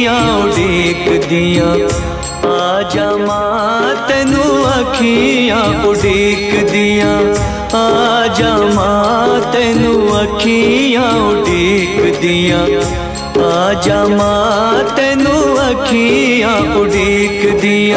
अखियां उड़ीक दियां, आजा मां तैनू अखियां उड़ीक दियां, आजा मां तैनू अखियां उड़ीक दियां, आजा मां तैनू अखियां उड़ीक दियां।